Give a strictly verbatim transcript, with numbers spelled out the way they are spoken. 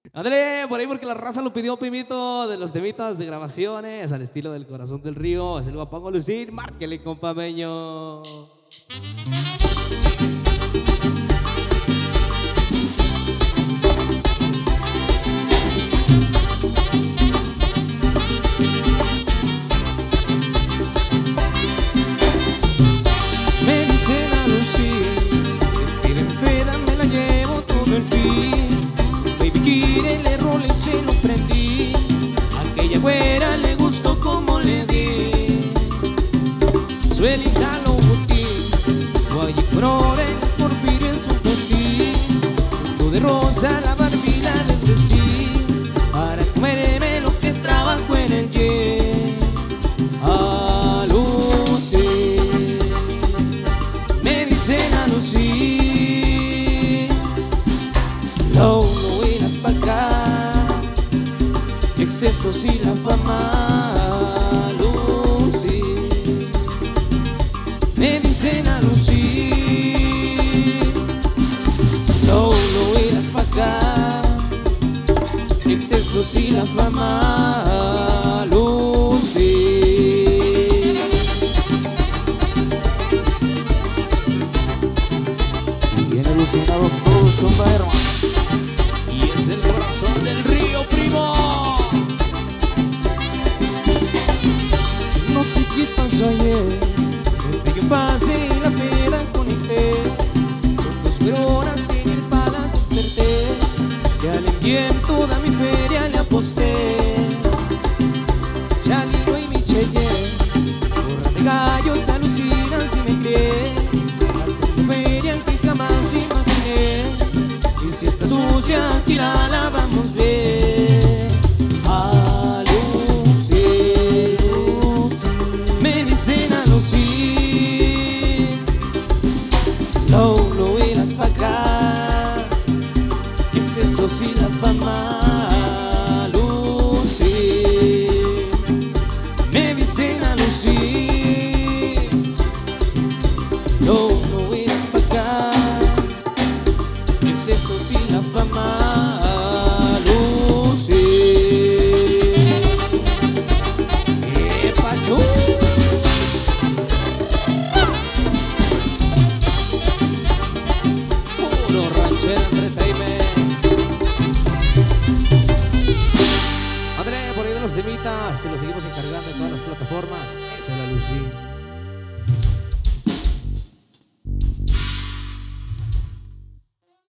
Ándale, por ahí porque la raza lo pidió, Pimito, de los temitas de grabaciones al estilo del Corazón del Río. Se lo pongo a lucir, márquele, compa Meño. Me dicen a lucir, me piden peda, me la llevo todo el fin. Baby quiere, le rolé y se lo prendí. Aquella güera le gustó como le di. Suelita lo botín, guay por ore, por fin es un festín. Punto de rosa, la Barbie la desvestí para comerme lo que trabajo en el jet. A lucir, me dicen a lucir, lo no irás pa' acá, excesos y la fama. Lucir, me dicen a lucir, lo no irás pa' acá, excesos y la fama. Lucir. Bien alucinados todos, compa hermano. Y es el Corazón del Río, primo. No sé qué pasó ayer, desde que pasé la peda conecté. Con dos neuronas en el palacio desperté. Ya le envié toda mi feria, le aposté. Chalino y mi Cheyenne, borra de gallos, alucinan si me creen. Haciendo feria que jamás imaginé. Y si está sucia, aquí la lavamos bien. A lucir, me dicen a lucir, lo lo irás pa' acá, excesos y la fama. Lucir, me dicen a lucir, lo no irás pa' acá, excesos y la fama. Lucir. ¡Eh, Pacho! Puro ranchero entertainment. Ándale, por ahí de los temitas, se los seguimos encargando en todas las plataformas. Esa es la Lucir.